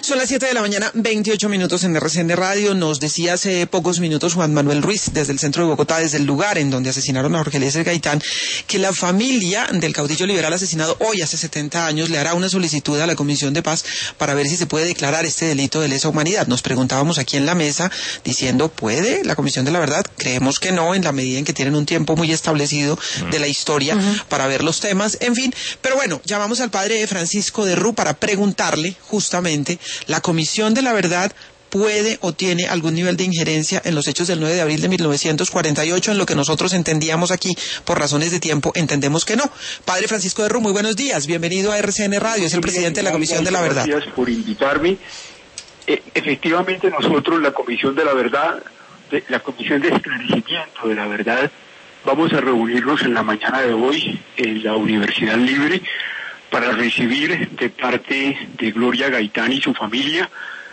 Son las 7 de la mañana, 28 minutos en RCN Radio. Nos decía hace pocos minutos Juan Manuel Ruiz, desde el centro de Bogotá, desde el lugar en donde asesinaron a Jorge Eliezer Gaitán, que la familia del caudillo liberal asesinado hoy hace 70 años le hará una solicitud a la Comisión de Paz para ver si se puede declarar este delito de lesa humanidad. Nos preguntábamos aquí en la mesa diciendo, ¿puede la Comisión de la Verdad? Creemos que no, en la medida en que tienen un tiempo muy establecido de la historia para ver los temas, en fin. Pero bueno, llamamos al padre Francisco de Rú para preguntarle justamente, ¿la Comisión de la Verdad puede o tiene algún nivel de injerencia en los hechos del 9 de abril de 1948, en lo que nosotros entendíamos aquí, por razones de tiempo, entendemos que no? Padre Francisco de Rú, muy buenos días, bienvenido a RCN Radio, es el presidente de la Comisión de la Verdad. Gracias por invitarme. Efectivamente nosotros, la Comisión de la Verdad, la Comisión de Esclarecimiento de la Verdad, vamos a reunirnos en la mañana de hoy en la Universidad Libre para recibir de parte de Gloria Gaitán y su familia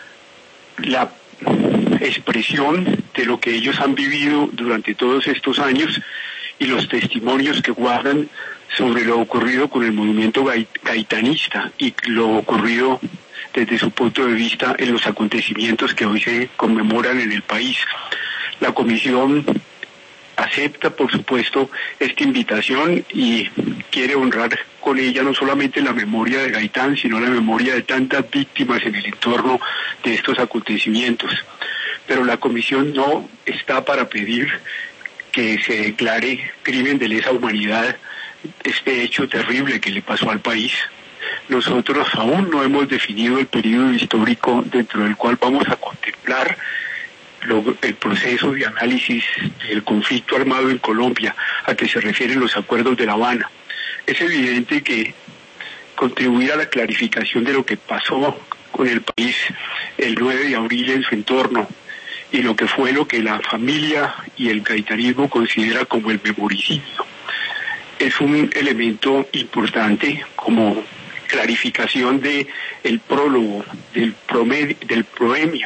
la expresión de lo que ellos han vivido durante todos estos años y los testimonios que guardan sobre lo ocurrido con el movimiento gaitanista y lo ocurrido desde su punto de vista en los acontecimientos que hoy se conmemoran en el país. La comisión acepta, por supuesto, esta invitación y quiere honrar con ella no solamente la memoria de Gaitán, sino la memoria de tantas víctimas en el entorno de estos acontecimientos. Pero la comisión no está para pedir que se declare crimen de lesa humanidad este hecho terrible que le pasó al país. Nosotros aún no hemos definido el periodo histórico dentro del cual vamos a contemplar el proceso de análisis del conflicto armado en Colombia, a que se refieren los acuerdos de La Habana. Es evidente que contribuir a la clarificación de lo que pasó con el país el 9 de abril en su entorno y lo que fue lo que la familia y el gaitanismo considera como el memoricidio es un elemento importante como clarificación de el prólogo, del proemio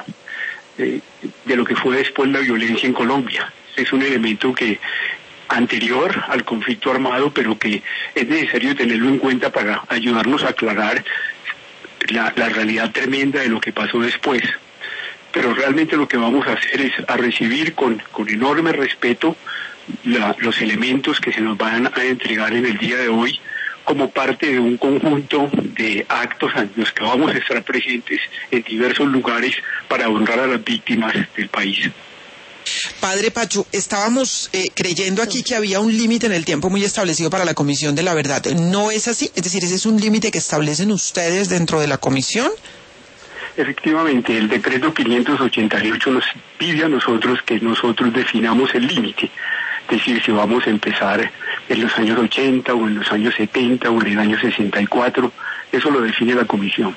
de lo que fue después la violencia en Colombia. Es un elemento que anterior al conflicto armado, pero que es necesario tenerlo en cuenta para ayudarnos a aclarar la realidad tremenda de lo que pasó después. Pero realmente lo que vamos a hacer es a recibir con enorme respeto los elementos que se nos van a entregar en el día de hoy como parte de un conjunto de actos en los que vamos a estar presentes en diversos lugares para honrar a las víctimas del país. Padre Pacho, estábamos creyendo aquí que había un límite en el tiempo muy establecido para la Comisión de la Verdad. ¿No es así? Es decir, ¿ese es un límite que establecen ustedes dentro de la Comisión? Efectivamente, el decreto 588 nos pide a nosotros que nosotros definamos el límite. Es decir, si vamos a empezar en los años 80 o en los años 70 o en el año 64, eso lo define la Comisión.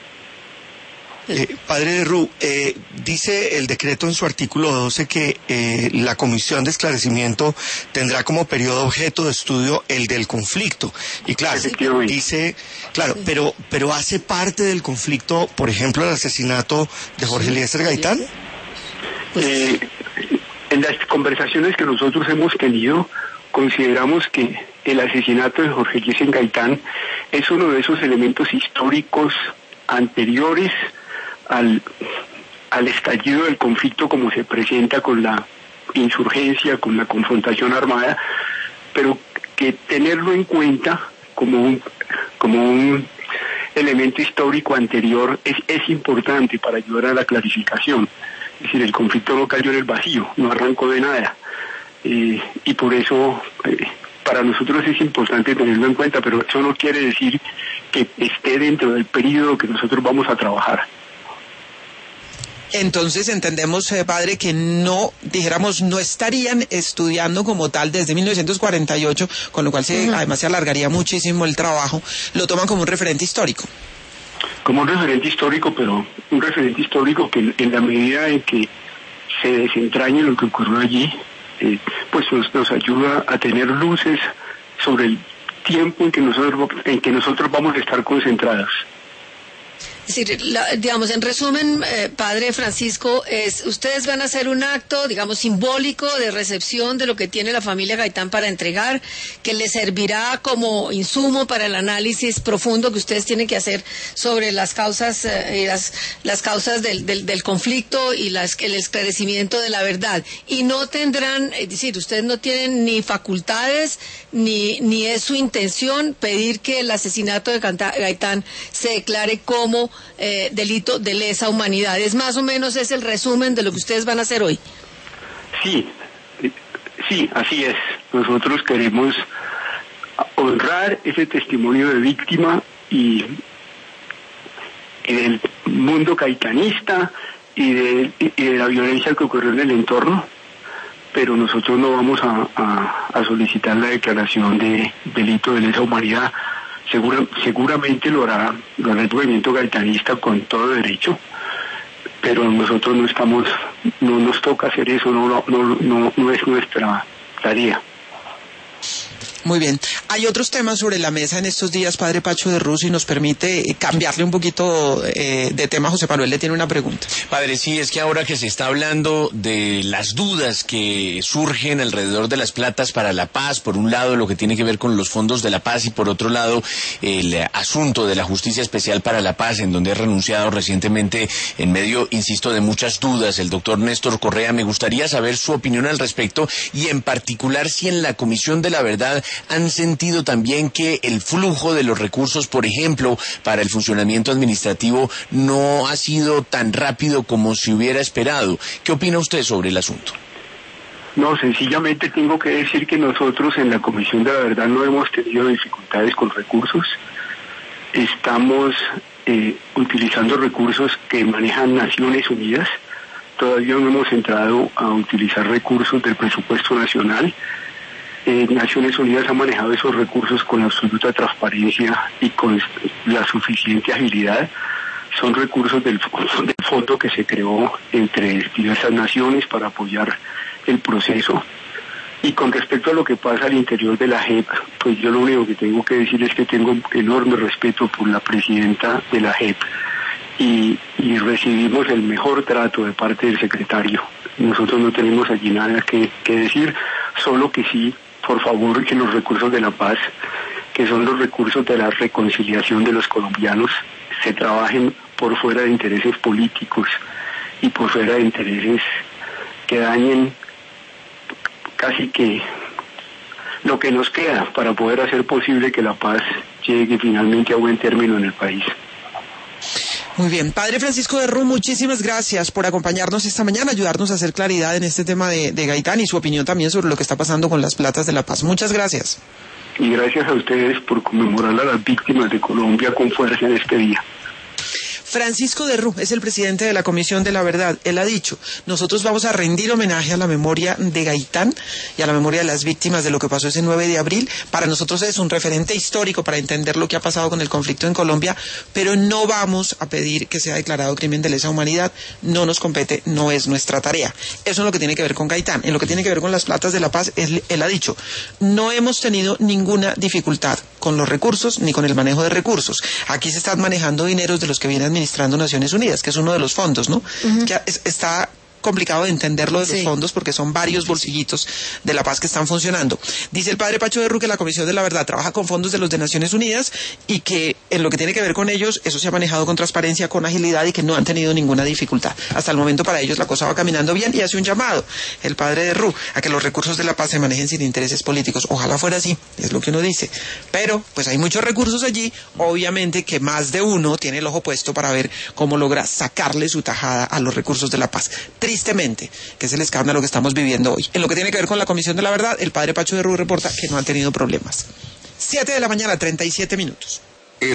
Padre de Rú, dice el decreto en su artículo 12 que la Comisión de Esclarecimiento tendrá como periodo objeto de estudio el del conflicto. Y claro, dice, claro, pero ¿hace parte del conflicto, por ejemplo, el asesinato de Jorge Eliezer Gaitán? En las conversaciones que nosotros hemos tenido, consideramos que el asesinato de Jorge Eliezer Gaitán es uno de esos elementos históricos anteriores al estallido del conflicto como se presenta con la insurgencia, con la confrontación armada, pero que tenerlo en cuenta como un elemento histórico anterior es importante para ayudar a la clarificación. Es decir, el conflicto no cayó en el vacío, no arrancó de nada, y por eso para nosotros es importante tenerlo en cuenta, pero eso no quiere decir que esté dentro del periodo que nosotros vamos a trabajar. Entonces entendemos, padre, que no, dijéramos, no estarían estudiando como tal desde 1948, con lo cual además se alargaría muchísimo el trabajo, lo toman como un referente histórico. Como un referente histórico, pero un referente histórico que en la medida en que se desentrañe lo que ocurrió allí, pues nos ayuda a tener luces sobre el tiempo en que nosotros vamos a estar concentrados. Es decir, digamos, en resumen, padre Francisco, ustedes van a hacer un acto, digamos, simbólico de recepción de lo que tiene la familia Gaitán para entregar, que les servirá como insumo para el análisis profundo que ustedes tienen que hacer sobre las causas, las causas del conflicto y el esclarecimiento de la verdad. Y no tendrán, es decir, ustedes no tienen ni facultades, ni es su intención pedir que el asesinato de Gaitán se declare como delito de lesa humanidad. Es más o menos es el resumen de lo que ustedes van a hacer hoy. Sí, así es. Nosotros queremos honrar ese testimonio de víctima y del mundo gaitanista y de la violencia que ocurrió en el entorno, pero nosotros no vamos a solicitar la declaración de delito de lesa humanidad. Seguramente lo hará el movimiento gaitanista con todo derecho, pero nosotros no nos toca hacer eso, no es nuestra tarea. Muy bien. Hay otros temas sobre la mesa en estos días, padre Pacho de Rú, si nos permite cambiarle un poquito de tema. José Manuel le tiene una pregunta. Padre, sí, es que ahora que se está hablando de las dudas que surgen alrededor de las platas para la paz, por un lado lo que tiene que ver con los fondos de la paz y por otro lado el asunto de la Justicia Especial para la Paz, en donde ha renunciado recientemente en medio, insisto, de muchas dudas el doctor Néstor Correa. Me gustaría saber su opinión al respecto y en particular si en la Comisión de la Verdad han sentido también que el flujo de los recursos, por ejemplo, para el funcionamiento administrativo no ha sido tan rápido como se hubiera esperado. ¿Qué opina usted sobre el asunto? No, sencillamente tengo que decir que nosotros en la Comisión de la Verdad no hemos tenido dificultades con recursos. Estamos utilizando recursos que manejan Naciones Unidas. Todavía no hemos entrado a utilizar recursos del presupuesto nacional. Naciones Unidas ha manejado esos recursos con absoluta transparencia y con la suficiente agilidad. Son recursos del fondo que se creó entre diversas naciones para apoyar el proceso. Y con respecto a lo que pasa al interior de la JEP, pues yo lo único que tengo que decir es que tengo enorme respeto por la presidenta de la JEP y recibimos el mejor trato de parte del secretario. Nosotros no tenemos allí nada que decir, solo que sí, por favor, que los recursos de la paz, que son los recursos de la reconciliación de los colombianos, se trabajen por fuera de intereses políticos y por fuera de intereses que dañen casi que lo que nos queda para poder hacer posible que la paz llegue finalmente a buen término en el país. Muy bien. Padre Francisco de Rú, muchísimas gracias por acompañarnos esta mañana, ayudarnos a hacer claridad en este tema de Gaitán y su opinión también sobre lo que está pasando con las platas de la paz. Muchas gracias. Y gracias a ustedes por conmemorar a las víctimas de Colombia con fuerza en este día. Francisco de Rú es el presidente de la Comisión de la Verdad. Él ha dicho, nosotros vamos a rendir homenaje a la memoria de Gaitán y a la memoria de las víctimas de lo que pasó ese 9 de abril. Para nosotros es un referente histórico para entender lo que ha pasado con el conflicto en Colombia, pero no vamos a pedir que sea declarado crimen de lesa humanidad. No nos compete, no es nuestra tarea. Eso es lo que tiene que ver con Gaitán. En lo que tiene que ver con las platas de la paz, él ha dicho, no hemos tenido ninguna dificultad con los recursos ni con el manejo de recursos. Aquí se están manejando dineros de los que viene administrando Naciones Unidas, que es uno de los fondos, ¿no? Uh-huh. Que está complicado de entenderlo de los fondos porque son varios bolsillitos de la paz que están funcionando. Dice el padre Pacho de Rú que la Comisión de la Verdad trabaja con fondos de los de Naciones Unidas y que en lo que tiene que ver con ellos, eso se ha manejado con transparencia, con agilidad y que no han tenido ninguna dificultad. Hasta el momento para ellos la cosa va caminando bien y hace un llamado, el padre de Rú, a que los recursos de la paz se manejen sin intereses políticos. Ojalá fuera así, es lo que uno dice. Pero, pues hay muchos recursos allí, obviamente que más de uno tiene el ojo puesto para ver cómo logra sacarle su tajada a los recursos de la paz. Tristemente, que es el escándalo que estamos viviendo hoy. En lo que tiene que ver con la Comisión de la Verdad, el padre Pacho de Rú reporta que no han tenido problemas. 7 de la mañana, 37 minutos.